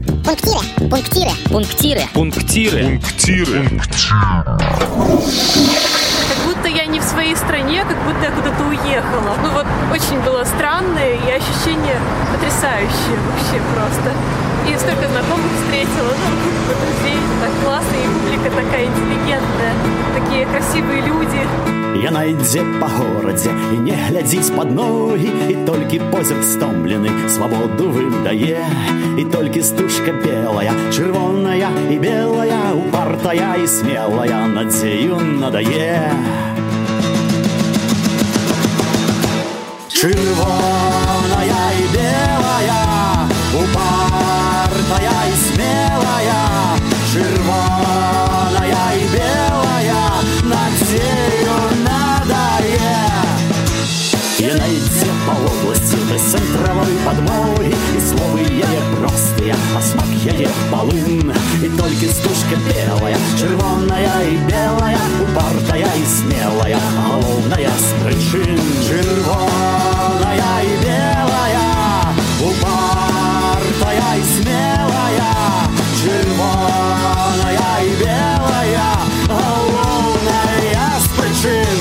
Пунктиры. Как будто я не в своей стране, как будто я куда-то уехала. Ну вот, очень было странное и ощущение потрясающее вообще просто. И столько знакомых встретила, друзей, так классно, и публика такая интеллигентная, такие красивые люди. Яна ідзе па горадзе і не глядзіць пад ногі, і толькі позірк стомлены свабоду выдае, і толькі стужка белая, чырвоная і белая, упартая і смелая, надзею надае. Чырвоная і белая, упартая і смелая, чырвоная і белая, надзею надае. Яна ідзе па вобласці без цэнтравой падмогі, і словы яе простыя, а смак яе палын. І толькі стужка белая, чырвоная і белая, упартая і смелая, галоўная з прычын. Чырвоная і белая, упартая і смелая, чырвоная і белая, галоўная з прычын.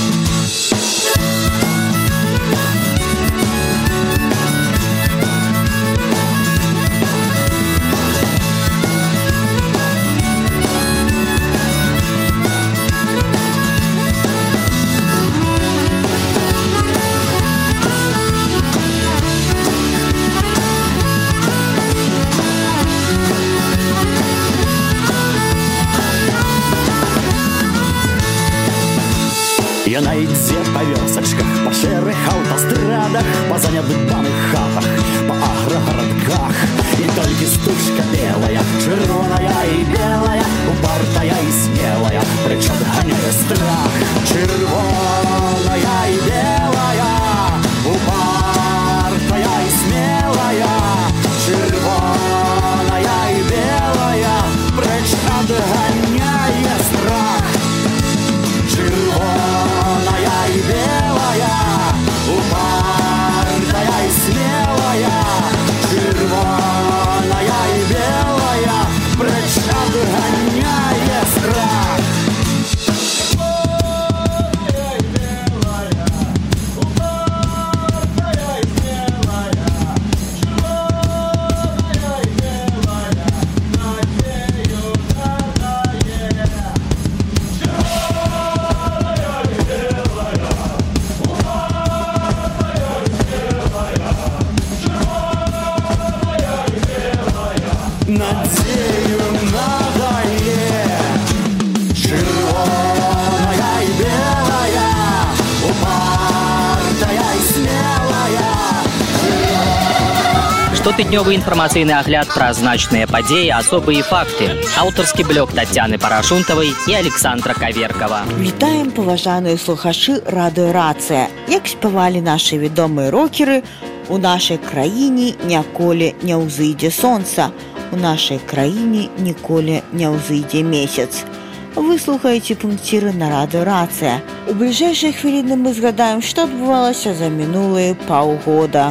Яна ідзе па вёсачках, па шэрых аўтастрадах, па занядбаных хатах, па аграгарадках. І толькі стужка белая, чырвоная і белая, упартая і смелая, прэч адганяе страх. Чырвоная і белая, упартая і смелая, чырвоная і белая, прэч адганяе страх. Чырвоная і белая, упартая і смелая, чырвоная і белая, прэч адганяе страх. Надзею надае. Чырвоная і белая, упартая і смелая. Штотыднёвы інфармацыйны агляд пра значныя падзеі, асобы і факты. Аўтарскі блог Тацяны Парашунтавай і Александра Каверкава. Вітаем, паважаныя слухачы радыё Рацыя. Як спявалі нашы вядомыя рокеры, у нашай краіне ніколі не ўзыдзе сонца. У нашай краіне ніколі не ўзыдзе месяц. Вы слухаеце пунктиры на радыё Рацыя. У бліжэйшыя хвіліны мы згадаем, што адбывалася за мінулыя паўгода.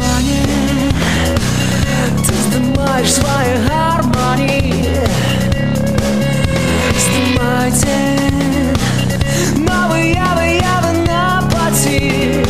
Ты здымаеш свае гармоніі, здымайце новыя выявы на паці.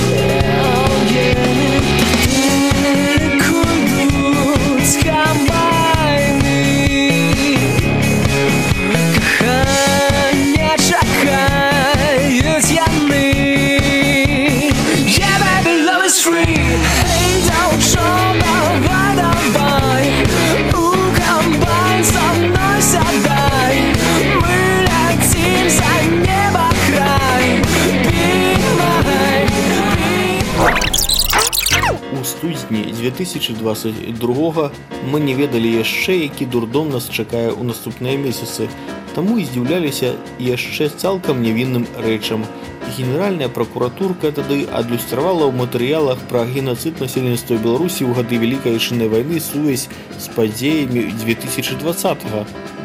У студзені 2022 мы не ведалі яшчэ, які дурдом нас чакае ў наступныя месяцы, таму і здзіўляліся яшчэ цалкам нявінным рэчам. Генеральная пракуратурка тады адлюстравала ў матэрыялах пра генацыд насельніцтва Беларусі ў гады Вялікай Айчыннай вайны сувязь з падзеямі 2020-го.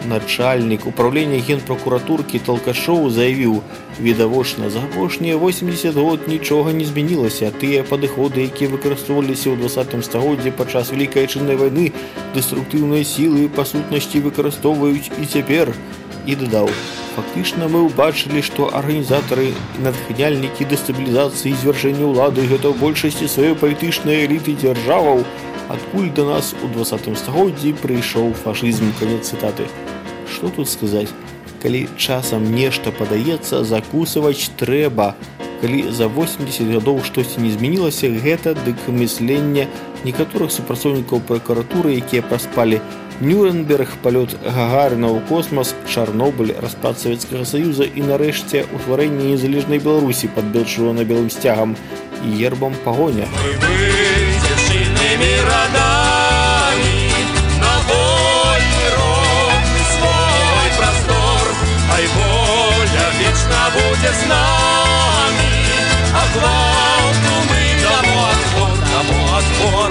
начальник управления генпрокуратурки Толкашоў заявіў: «Відавочна, за апошнія 80 год нічога не змянілася. Тыя падыходы, якія выкарыстоўваліся ў 20 стагоддзі падчас Вялікай Адчыннай вайны, дэструктыўныя сілы па сутнасці выкарыстоўваюць і цяпер». І дадаў: «Фактычна мы ўбачылі, што арганізатары і натхняльнікі дэстабілізацыі і звяржэння ўлады гэта ў большасці сваёй палітычнай эліты дзяржаваў, адкуль да нас у 20 стагоддзі прыйшоў фашызм». Канец цытаты. Што тут сказаць? Калі часам нешта падаецца, закусваць трэба. Калі за 80 гадоў штосьці не змянілася, гэта дык мысленне некаторых супрацоўнікаў пракуратуры, якія праспалі Нюрнберг, палёт Гагарына ў космас, Чарнобыль, распад Савецкага Саюза і, нарэшце, утварэнне незалежнай Беларусі пад чырвона-белым сцягам і гербам пагоня. Мы выйдем сильными родами на вольный ровный свой простор, ай воля вечно будет с нами, а гвалту мы тому отпор.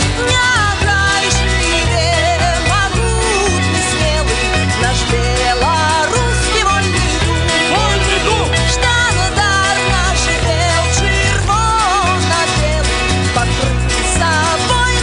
Белорусский вольный дух, штандар наших дел, червоно-белый, покрытый собой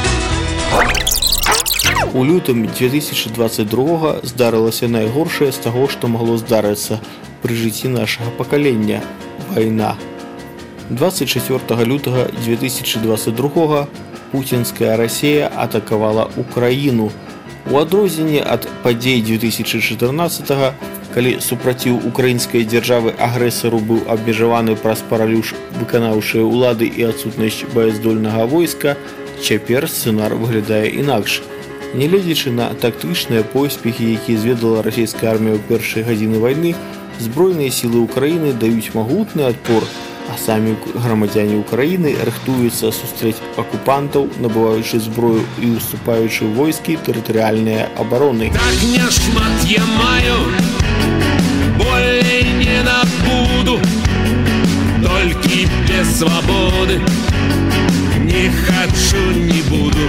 народ. У лютым 2022 здарылася найгоршае з таго, што магло здарыцца пры жыцці нашага пакалення – вайна. 24 лютага 2022 пуцінская Расія атакавала Украіну. У адрозненне ад падзей 2014, калі супраціў украінскай дзяржавы агрэсару быў абмежаваны праз паралюш выканаўчай улады і адсутнасць баяздольнага войска, цяпер сцэнар выглядае інакш. Нягледзячы на тактычныя поспехі, якія зведала расійская армія ў першыя гадзіны вайны, збройныя сілы Украіны даюць магутны адпор, а самі грамадзяне Украіны рыхтуюцца сустрэць акупантаў, набываючы зброю і уступаючы ў войскі тэрытарыяльнай абароны. Так не шмат я маю, болей не набуду, толькі без свабоды не хочу, не буду.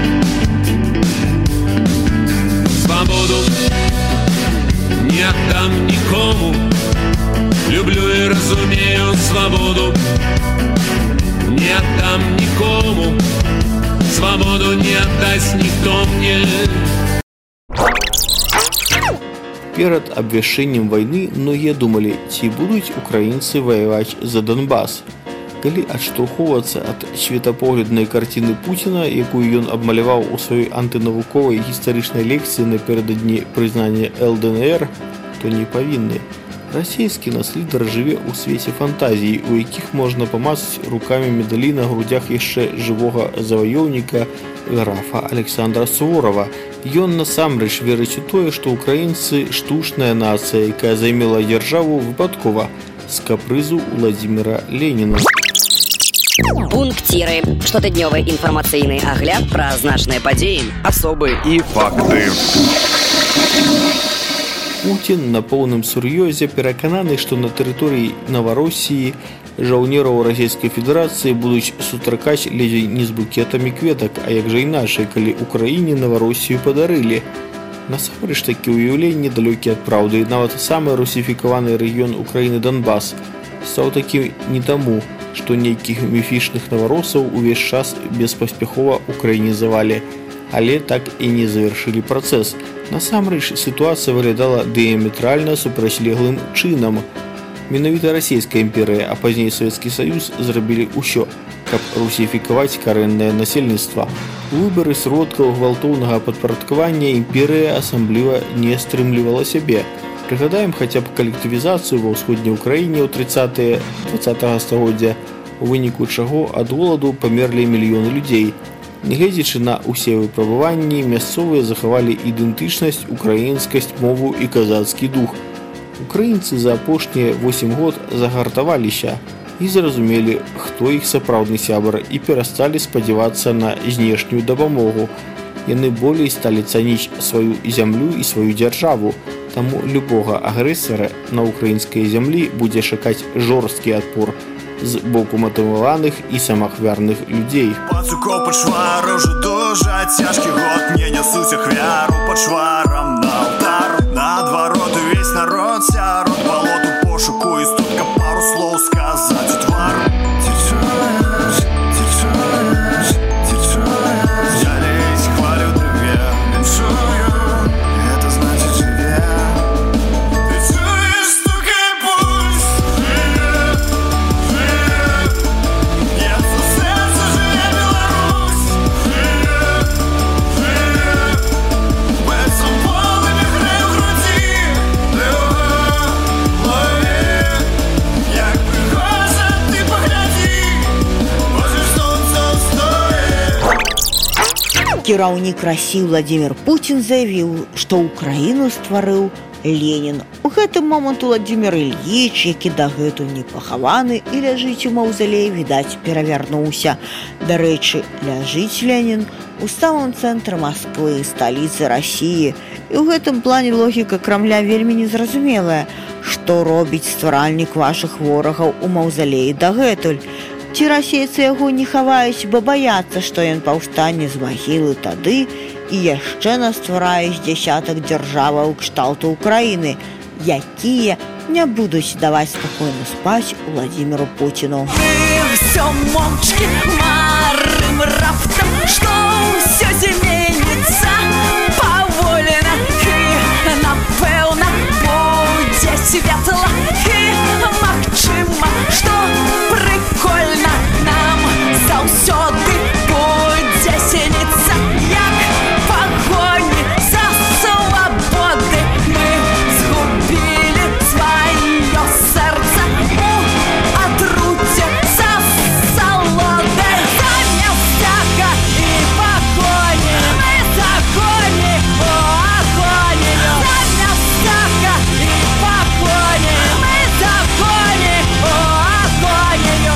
Свободу не отдам никому, люблю и разумею свободу, не отдам никому, свободу не отдаст никто мне. Перад абвяшчэннем вайны многія думалі, ці будуць украінцы ваяваць за Донбас. Калі адштурхоўвацца ад светапогляднай карціны Пуціна, якую ён абмаляваў у сваёй антынавуковай гістарычнай лекцыі напярэдадні прызнання ЛДНР, то не павінны. Расійскі наслідар жыве ў свеце фантазій, у якіх можна памацаць рукамі медалі на грудях яшчэ жывога заваёўніка графа Александра Суворова. Ён насамрэч верыць у тое, што украінцы штучная нацыя, якая займела дзяржаву выпадкова з капрызу Владзіміра Леніна. Пунктиры. Штотыднёвы інфармацыйны агляд пра значныя падзеі, асобы і факты. Путін на поўным сур'ёзе перакананы, што на тэрыторыі Наваросіі жаўнераў Расійскай Федэрацыі будуць сустракаць ледзь не з букетамі кветак, а як жа іначай, калі Украіне Наваросію падарылі. Насамрэч такі ўяўленні далёкі ад праўды, і нават самы русіфікаваны рэгіён Украіны Донбас стаў такім не таму, што нейкіх міфічных наваросаў увесь час беспаспяхова украінізавалі, але так і не завяршылі працэс. Насамрэч сітуацыя выглядала дыяметральна супрацьлеглым чынам. Менавіта Расійская імперыя, а пазней Савецкі Саюз зрабілі ўсё, каб русіфікаваць карэннае насельніцтва. У выбары сродкаў гвалтоўнага падпарадкавання імперыя асабліва не стрымлівала сябе. Прыгадаем хаця б калектывізацыю ва ўсходняй Украіне ў 30-е 20-го стагоддзя, у выніку чаго ад голаду памерлі мільёны людзей. Нягледзячы на ўсе выпрабаванні, мясцовыя захавалі ідэнтычнасць, украінскасць, мову і казацкі дух. Украінцы за апошнія 8 год загартаваліся і зразумелі, хто іх сапраўдны сябар, і перасталі спадзявацца на знешнюю дапамогу. Яны болей сталі цаніць сваю зямлю і сваю дзяржаву, таму любога агрэсара на украінскай зямлі будзе чакаць жорсткі адпор з боку матываваных і самаахвярных людзей. Пацукоў пачвара ўжо дуже цяжкі год, не нясуць ахвяру пачварам на алтар, на два Кіраўнік Расіі Владимир Путин заявіў, што ўкраіну стварыў Ленін. У гэты момант Владимир Ильич, які дагэтуль не пахаваны і ляжыць у маўзалеі, відаць, перавярнуўся. Дарэчы, ляжыць Ленін у самым цэнтры Масквы, сталіцы Расіі. І ў гэтым плане логіка Крамля вельмі незразумелая. Што робіць стваральнік вашых ворагаў у маўзалеі дагэтуль? Ці расейцы яго не хаваюць, бо баяцца, што ён паўстане з магілы тады і яшчэ наствараюць дзясятак дзяржаваў кшталту Украіны, якія не будуць даваць спакойна спаць Владимиру Путину. Мы все молчки марым раптом, что все зменится повольно и напэўна будзе светла і магчыма, што прикольно нам заўсёды будзе сеніцца, як пагоні за свабоды. Мы згубілі сваё сэрца у атруце за салоды. Замест цяга і пагоні мы загоні у агоні. Замест цяга і пагоні мы загоні у агоні.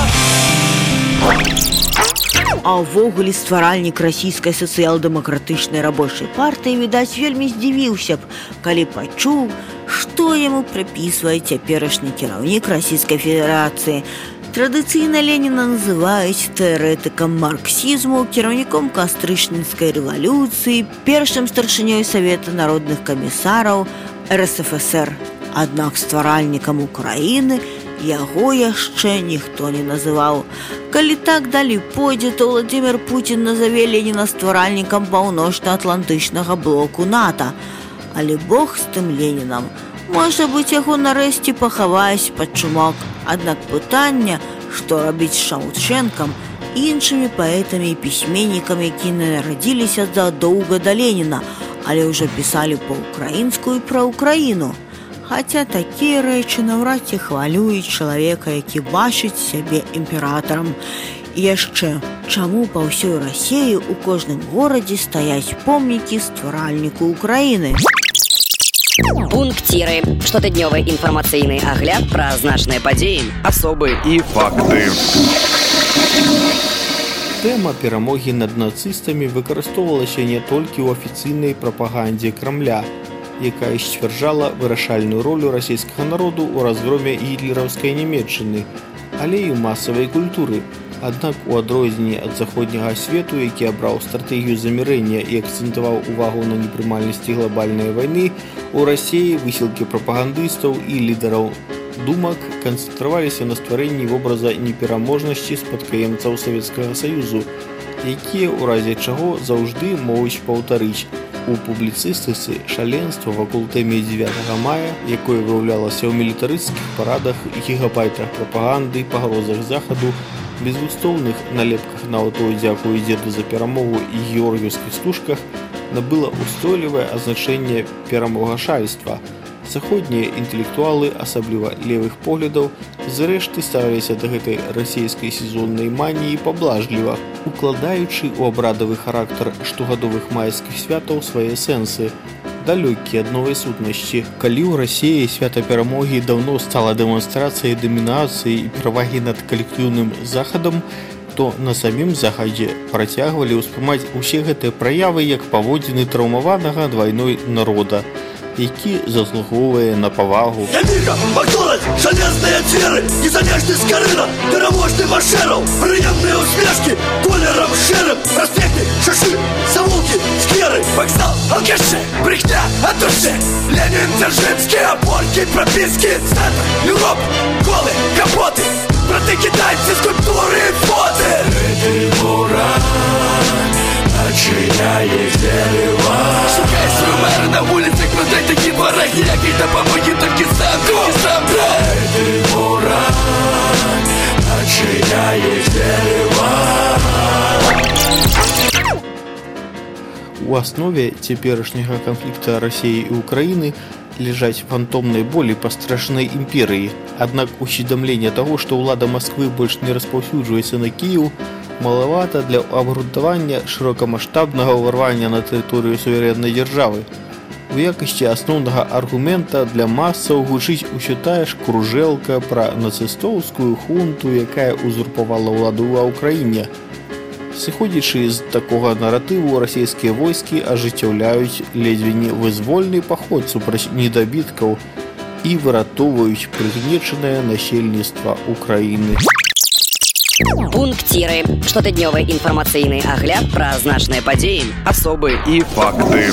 А ўвогуле стваральнік расійскай сацыял-дэмакратычнай рабочай партыі, відаць, вельмі здзівіўся б, калі пачуў, што яму прыпісвае цяперашні кіраўнік Расійскай Федэрацыі. Традыцыйна Леніна называюць тэарэтыкам марксізму, кіраўніком кастрычніцкай рэвалюцыі, першым старшынёй Савета народных камісараў РСФСР. Аднак стваральнікам Украіны яго яшчэ ніхто не называў. Калі так далей пойдзе, то Владимир Путин назаве Леніна стваральнікам паўночна-атлантычнага блоку НАТО. Але бог з тым Ленінам. Можа быць, яго нарэшце пахаваюць пад чумок. Аднак пытанне, што рабіць з Шаўчэнкам і іншымі паэтамі і пісьменнікамі, якія нарадзіліся задоўга да Леніна, але ўжо пісалі па-ўкраінску і пра Украіну. Хаця такія рэчы наўрад ці хвалююць чалавека, які бачыць сябе імператарам. І яшчэ, чаму па ўсёй Расіі ў кожным горадзе стаяць помнікі стваральніку Украіны? Пунктиры. Штотыднёвы інфармацыйны агляд пра значныя падзеі, асобы і факты. Тэма перамогі над нацыстамі выкарыстоўвалася не толькі ў афіцыйнай прапагандзе Крамля, якая сцвярджала вырашальную ролю расійскага народу ў разгроме гітлераўскай Нямецчыны, але і ў масавай культуры. Аднак у адрозненні ад заходняга свету, які абраў стратэгію замірэння і акцэнтаваў увагу на непрымальнасці глобальнай вайны, у Расіі высілкі прапагандыстаў і лідараў думак канцэнтраваліся на стварэнні вобраза непераможнасці спадкаемцаў Савецкага Саюзу, якія ў разе чаго заўжды могуць паўтарыць. У публіцыстыцы шаленства вакол тэмы 9 мая, якое выяўлялася ў мілітарысцкіх парадах, гігабайтах прапаганды, пагрозах захаду, безгустоўных налепках на аўто «Дзякуй дзеду за перамогу» і георгіўскіх стужках, набыла устойлівае азначэнне перамогашальства. Заходнія інтэлектуалы, асабліва левых поглядаў, зрэшты ставіліся да гэтай расійскай сезоннай маніі паблажліва, укладаючы ў абрадавы характар штогадовых майскіх святаў свае сэнсы, далёкія ад новай сутнасці. Калі ў Расіі свята перамогі даўно стала дэманстрацыяй дамінацыі і перавагі над калектыўным захадам, то на самім захадзе працягвалі ўспрымаць усе гэтыя праявы як паводзіны траўмаванага ад вайной народа, які заслугоўвае на павагу. Яміка, Макдональдс, жалезные дверы, незалежный скорына, пераможный маршеров, приемные усмешки, колером шерым, проспекты, шаши, завулки, скверы, вокзал, алкаши, брехня от души, Ленин, Дзержинский, опорки, прописки, центр, Европа, голы, капоты, браты китайцы, скульптуры и фото. Это уран, начиняет дерева. Шукай свой мэр на улице, продай такие вороги, когда помоги только сам. Это уран, начиняет дерева. У аснове цяперашняга канфлікта Расіі і Украіны ляжаць фантомнай болі пастрашанай імперыі. Аднак усведамлення таго, што ўлада Масквы больш не распаўсюджваецца на Кіеў, малавата для абгрунтавання шырокамаштабнага ўварвання на тэрыторыю суверэннай дзяржавы. У якасці асноўнага аргумента для масаў гучыць усё тая ж кружэлка пра нацыстоўскую хунту, якая узурпавала ўладу ва ўкраіне. Сыходзячы з такога наратыву, расійскія войскі ажыццяўляюць ледзьве не вызвольны паход супраць недабіткаў і выратоўваюць прыгнечанае насельніцтва Украіны. Пунктиры. Штотыднёвы інфармацыйны агляд пра значныя падзеі, асобы і факты.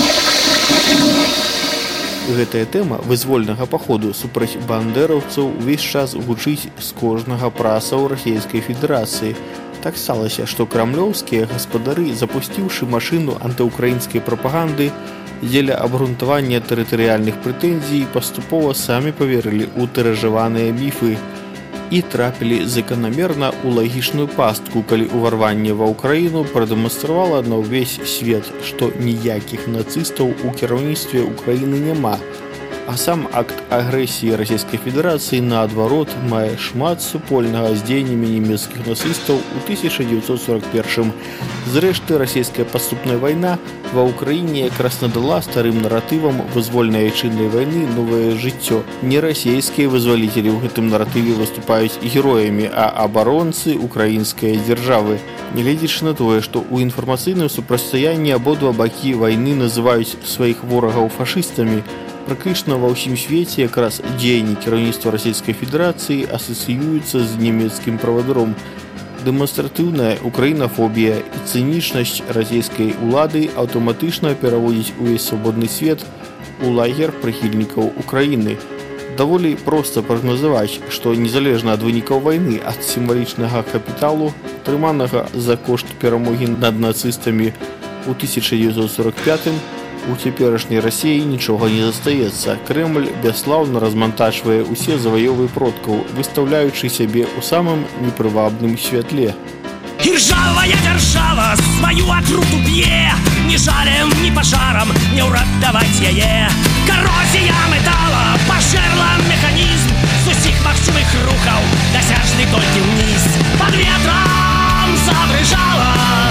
Гэтая тэма вызвольнага паходу супраць бандэраўцаў увесь час гучыць з кожнага праса ў Расійскай Федэрацыі. Так сталася, што крамлёўскія гаспадары, запусціўшы машыну антыукраінскай прапаганды, дзеля абгрунтавання тэрытарыяльных прэтэнзій паступова самі паверылі ў тыражаваныя міфы і трапілі заканамерна ў лагічную пастку, калі ўварванне ва ўкраіну прадэманстравала на ўвесь свет, што ніякіх нацыстаў у кіраўніцтве Украіны няма, а сам акт агрэсіі Расійскай Федэрацыі, наадварот, мае шмат супольнага з дзеяннямі нямецкіх нацыстаў у 1941. Зрэшты, расійская падступная вайна ва ўкраіне якраз надала старым наратывам вызвольнай айчыннай вайны новае жыццё. Не расійскія вызваліцелі ў гэтым наратыве выступаюць героямі, а абаронцы украінскай дзяржавы. Нягледзячы на тое, што ў інфармацыйным супрацьстаянні абодва бакі вайны называюць сваіх ворагаў фашыстамі, практычна ва ўсім свеце якраз дзеянні кіраўніцтва Расійскай Федэрацыі асацыююцца з нямецкім правадыром. Дэманстратыўная украінафобія і цынічнасць расійскай улады аўтаматычна пераводзіць увесь свабодны свет у лагер прыхільнікаў Украіны. Даволі проста прагназаваць, што незалежна ад вынікаў вайны, ад сімвалічнага капіталу, атрыманага за кошт перамогі над нацыстамі ў 1945 у цяперашняй Расіі нічога не застаецца. Крэмль бясслаўна размантажвае ўсе заваёвы продкаў, выстаўляючы сябе ў самым непрывабным святле. Іржавая дзяржава сваю атруту б'е, ні жалем, ні пажарам не ўратаваць яе. Карозія метала пажэрла механізм з усіх магчымых рухаў, дасяжны толькі ўніз. Пад ветрам забрыжала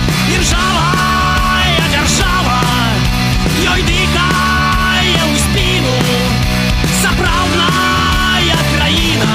іржавая дзяржава, ёй дыхае ў спіну сапраўдная краіна.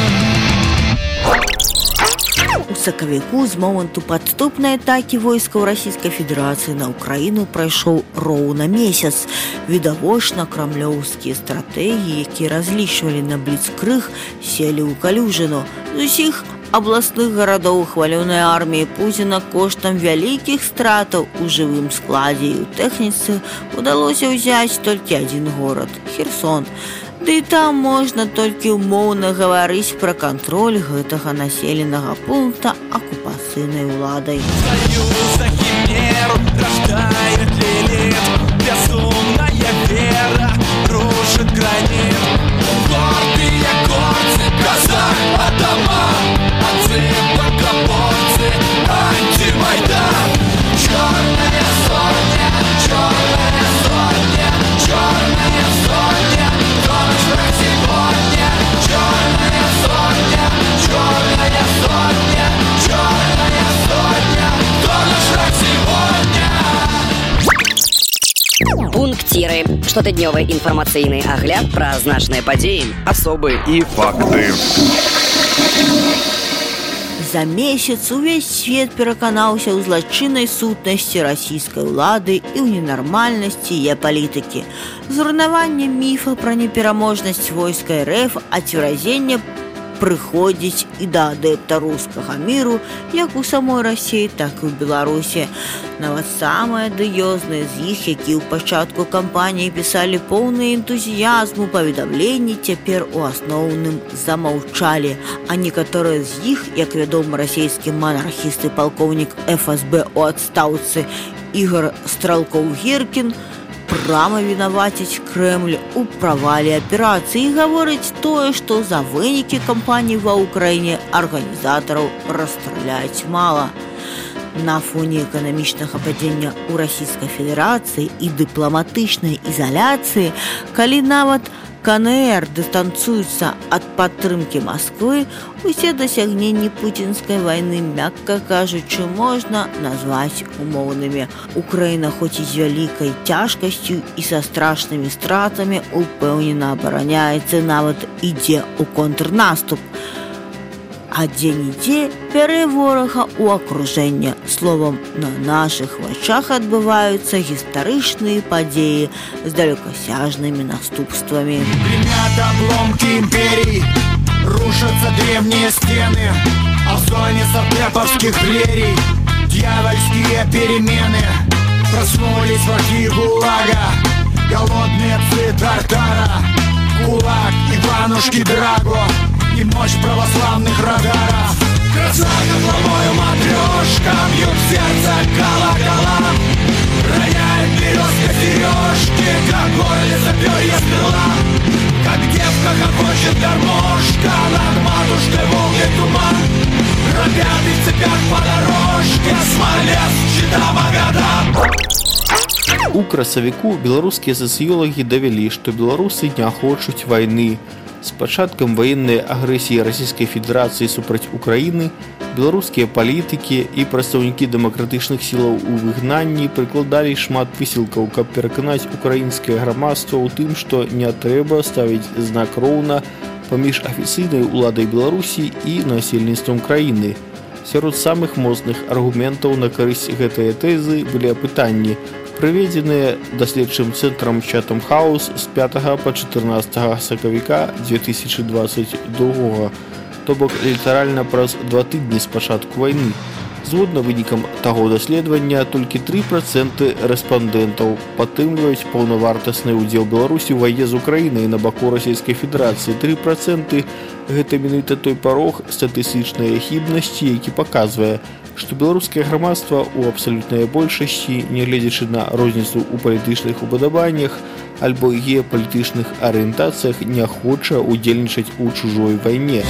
У сакавіку з моманту падступнай атакі войскаў Расійскай Федэрацыі на Украіну прайшоў роўна месяц. Відавочна, крамлёўскія стратэгіі, якія разлічвалі на бліцкрыг, селі ў калюжыну. З усіх абласных гарадоў хвалёнай арміі Пуціна коштам вялікіх стратаў у жывым складзе і ў тэхніцы удалося ўзяць толькі адзін горад – Херсон. Ды і там можна толькі ўмоўна гаварыць пра кантроль гэтага населенага пункта акупацыйнай уладай. Союз химер рождает лилит, безумная вера рушит гранит. Гордые горцы, казах, атаман, отцы, богоборцы, антимайдан. Черная сотня, черная сотня, черная сотня, тоже сегодня. Черная сотня, черная сотня, черная сотня, тоже сегодня. Пунктиры. Штотыднёвы інфармацыйны агляд пра значныя падзеі, асобы і факты. За месяц увесь свет пераканаўся ў злачыннай сутнасці расійскай улады і ў ненармальнасці яе палітыкі. Зруйнаванне міфа пра непераможнасць войска РФ, ацверазення прыходзіць і да адэпта рускага міру, як у самой Расіі, так і ў Беларусі. Нават самыя адыёзныя з іх, якія ў пачатку кампаніі пісалі поўныя энтузіязму паведамленні, цяпер у асноўным замаўчалі. А некаторыя з іх, як вядома, расійскі манархіст і палкоўнік ФСБ у адстаўцы Ігор Стралкоў-Геркін прама вінаваціць Крэмль у правале аперацыі і гаворыць тое, што за вынікі кампаніі ва ўкраіне арганізатараў расстраляць мала. На фоне эканамічнага падзення ў Расійскай Федэрацыі і дыпламатычнай ізаляцыі, калі нават КНР дыстанцуюцца ад падтрымкі Масквы, усе дасягненні пуцінскай вайны, мякка кажучы, можна назваць умоўнымі. Украіна хоць і з вялікай цяжкасцю і са страшнымі стратамі упэўнена абараняецца, нават ідзе ў контрнаступ. А дзе-нідзе бярэ ворага ў акружэнне. Словам, на нашых вачах адбываюцца гістарычныя падзеі з далекосяжнымі наступствамі. Гремят обломки империй, рушатся древние стены, а в зоне сапеповских прерий дьявольские перемены. Проснулись враги ГУЛАГа, голодные псы Тартара, кулак Иванушки Драго и мощь православных радаров. Красавица главою матрешка, бьют в сердце колокола, роняет березка сережки, как горлица перья стрела, как девка хохочет гармошка, над матушкой Волги туман, ропятый в цепях по дорожке, Смолеск, Чита, Магадан. У красавіку беларускія сацыёлагі давялі, што беларусы не хочуць вайны. З пачаткам ваеннай агрэсіі Расійскай Федэрацыі супраць Украіны беларускія палітыкі і прадстаўнікі дэмакратычных сілаў у выгнанні прыкладалі шмат высілкаў, каб пераканаць украінскае грамадства ў тым, што не трэба ставіць знак роўна паміж афіцыйнай уладай Беларусі і насельніцтвам краіны. Сярод самых моцных аргументаў на карысць гэтай тэзы былі апытанні, прыведзеныя даследчым цэнтрам Chatham House з 5 па 14 сакавіка 2022, то бок літаральна праз 2 тыдні з пачатку вайны. Згодна вынікам таго даследавання, толькі 3% рэспандэнтаў падтрымліваюць паўнавартасны ўдзел Беларусі ў вайне з Украінай на баку Расійскай Федэрацыі. 3% гэта менавіта той парог статыстычнай хібнасці, які паказвае, што беларускае грамадства ў абсалютнай большасці, нягледзячы на розніцу ў палітычных упадабаннях альбо геапалітычных арыентацыях, не хоча ўдзельнічаць у чужой вайне.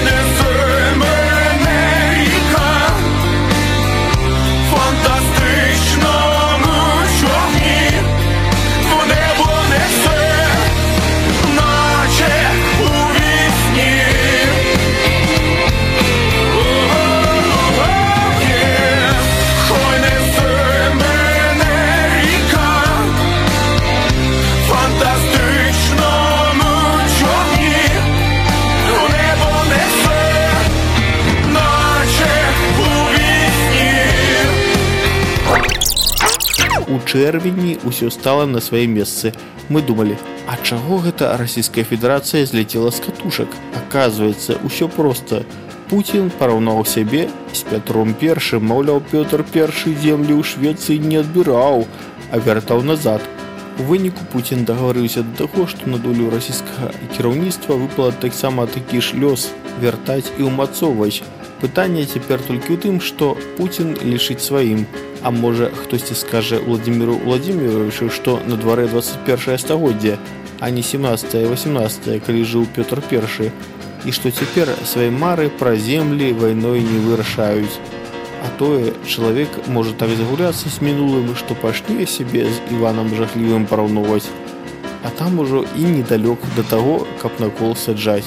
У чэрвені ўсё стала на свае месцы. Мы думалі, а чаго гэта Расійская Федэрацыя зляцела з катушак? Аказваецца, усё проста. Пуцін параўнаў сябе з Пятром I, маўляў, Пётр I землі ў Швецыі не адбіраў, а вяртаў назад. У выніку Пуцін дагаварыўся да таго, што на долю расійскага кіраўніцтва выпала таксама такі ж лёс вяртаць і ўмацоўваць. Пытанне цяпер толькі ў тым, што Пуцін лічыць сваім. А можа, хтосьці скажа Владзіміру Владзіміровичу, што на дварэ 21 стагоддзе, а не 17-18, калі жыў Пётр I, і што цяпер свае мары пра землі вайной не вырашаюць. А тое, чалавек можа так загуляцца з мінулым, што пачне сябе з Іванам Жахлівым параўноўваць. А там ужо і недалёк да таго, каб на кол саджаць.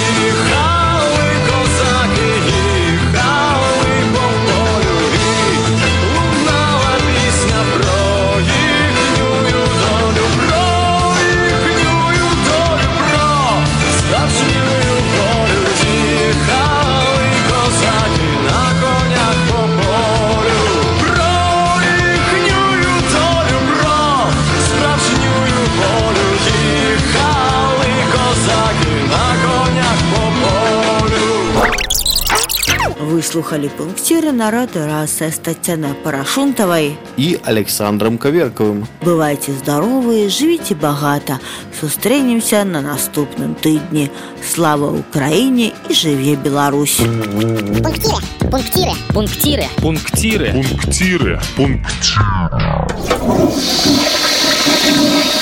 Вы слухали пунктиры на радио Раса с Татьяной Парашунтовой и Александром Коверковым. Бывайте здоровы, живите богато. Сустрэнемся на наступным тыдні. Слава Украине и живе Беларусь. Пунктиры. Пунктиры. Пунктиры. Пунктиры. Пунктиры. Пунктиры.